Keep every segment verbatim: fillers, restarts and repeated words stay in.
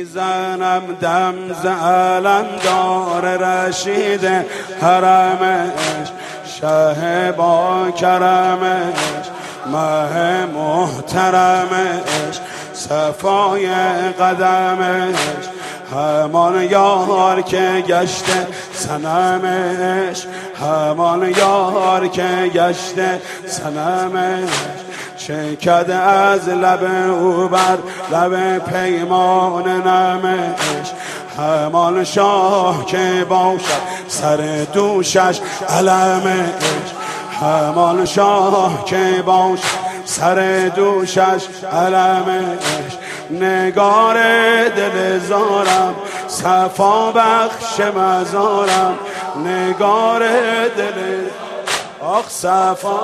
میزنم دم ز علمدار رشید حرمش، شه با کرمش، مه محترمش، صفای قدمش، همان یار که گشته صنمش، همان یار که گشته صنمش، چکد از لب او بر لب پیمان نمش، همان شاه که باشد سر دوشش علمش، همان شاه که باشد سر دوشش علمش، نگار دل زارم صفا بخش مزارم، نگار دل آخ صفا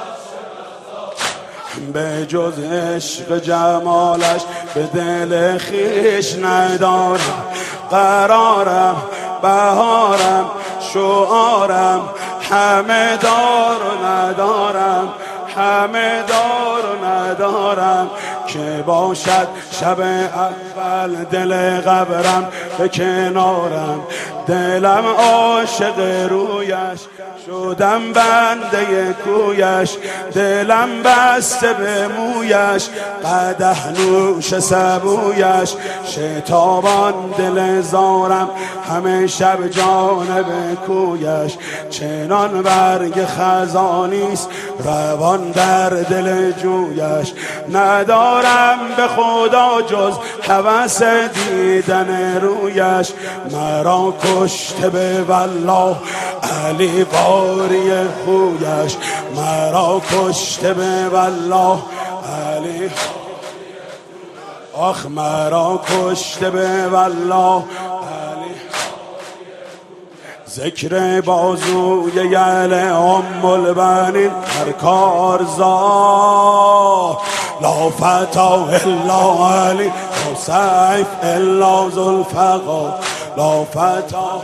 به جز عشق جمالش به دل خیش ندارم قرارم، بهارم شعارم، همه دار و ندارم، همه دار و ندارم، که باشد شب اول دل قبرم به کنارم، دلم عاشق رویش شدم بنده کویش، دلم بسته به مویش قدح نوش سبویش، شتابان دل زارم همه شب جانب کویش، چنان برگ خزانیست روان در دل جویش، ندارم به خدا جز هوس دیدن رویش، مرا کشته به والله علی باری خویش، مرا کشته به والله علی، آخ مرا کشته به والله علی، ذکر بازوی یل ام البنین هر کارزا، لا فتا الا علی لا سیف الا ذوالفقار، لا فتا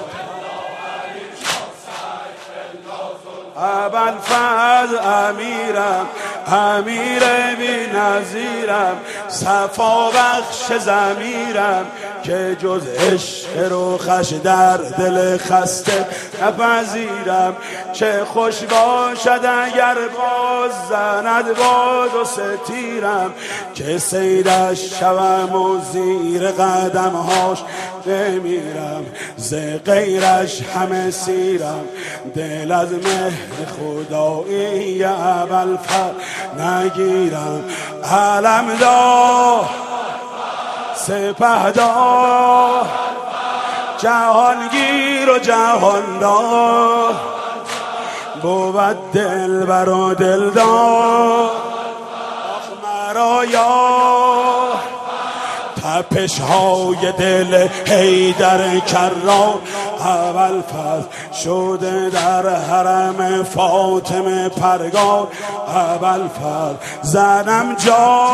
ابوالفضل امیرم، امیر بی نظیرم، صفا بخش ضمیرم، که جز عشق روخش در دل خسته نپذیرم، چه خوش باشد اگر باز زند باد و ستیرم، که سیدش شوم و زیر قدمهاش بمیرم، ز غیرش همه سیرم، دل از مهر خدایی ابوالفضل نگیرم، علمدار سپهدار جهانگیر و جهاندار، بود دلبر و دلدار، آخ مرا یار، تپش های دل حیدر کرار، ابوالفضل شده در حرم فاطمه پرگار، ابوالفضل زنم جا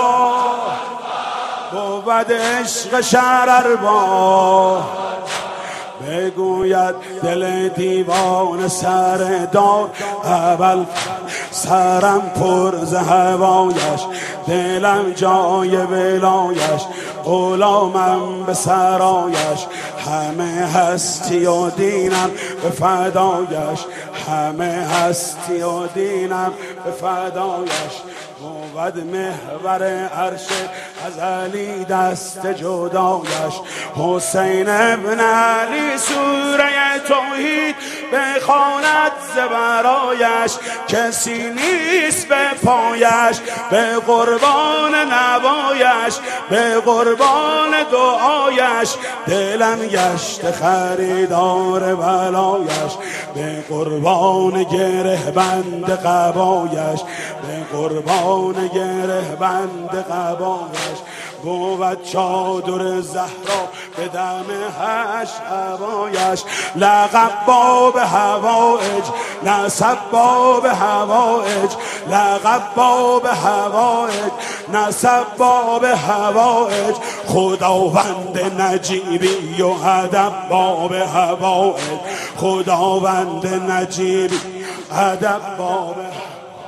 بود عشق شرر با، بگوید دل دیوان سر دار، اول سرم پر ز هوایش، دلم جای ولایش، غلامم به سرایش، همه هستی و دینم به فدایش، همه هستی و دینم به فدایش، بود محور عرش ازلی دست جدایش، حسین ابن علی سوره توحید بخواند ز برایش، کسی نیست به پایش، به قربان نوایش، به قربان دعایش، دلم گشت خریدار ولایش، به قربان گره بند قبایش، به قربان گره بند قبایش، بود چادر زهرا به دم هش هوایش، لقب باب هوایج نسب باب هوایج، لقب باب هوایج نسب باب هوایج، خداوند نجیبی و ادب باب هوایج، خداوند نجیبی ادب باب،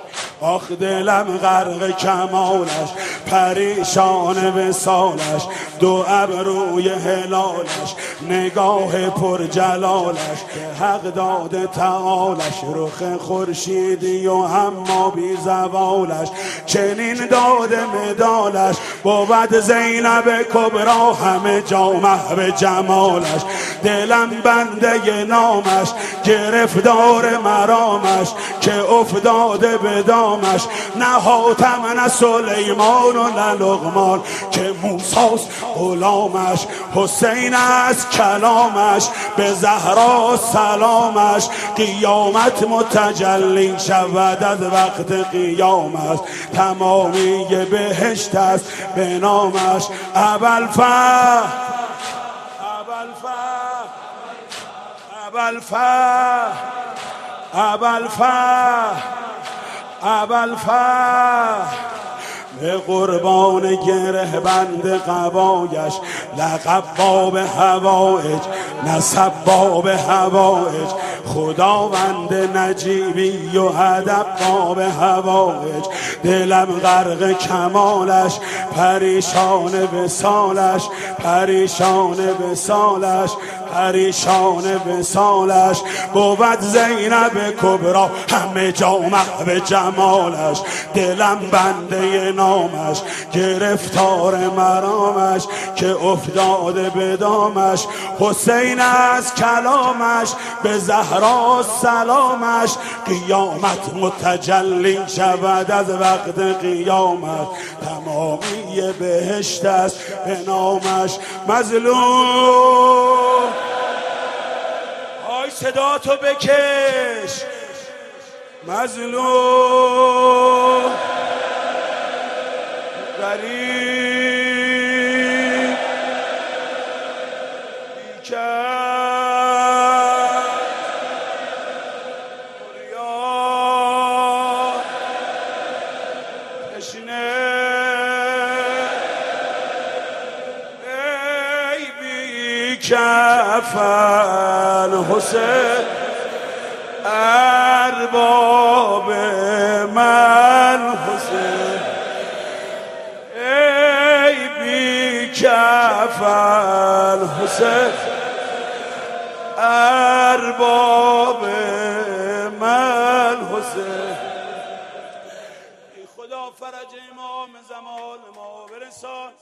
آخ دلم غرق کمالش، پریشان وصالش، دو ابروی هلالش، نگاه پر جلالش، حق داده تعالش، رخ خورشیدی و اما بی زوالش، چنین داده مدالش، بود زینب کبرا همه جا محو جمالش، دلم بنده نامش، گرفتار مرامش، که افتاده به دامش، نه حاتم نه سلیمان و نه لقمان، که موسیٰ غلامش، حسین از کلامش، به زهرا سلامش، قیامت متجلی شود از وقت قیامت، تمامی بهشت است به نامش، ابوالفتح ابوالفتح ابوالفتح ابوالفتح ابوالفتح به قربان گره بند قبایش، لقب باب هوایج، نسب باب هوایج، خداوند نجیبی و ادب باب هوایج، دلم غرق کمالش، پریشان وصالش، پریشان وصالش، پریشان وصالش، بود زینب کبرا همه جا محو جمالش، دلم بنده نامش، گرفتار مرامش، که افتاده به دامش، حسین از کلامش، به زهرا سلامش، قیامت متجلی شود از وقت قیامت، تمامی بهشت است به نامش، مظلوم آی صدا تو بکش، مظلوم غریب بیکر فریاد تشنه، ای بیکفن حسین ارباب من حسین، ای بیکفن حسین ارباب من حسین، ای خدا فرج امام زمان ما برسان.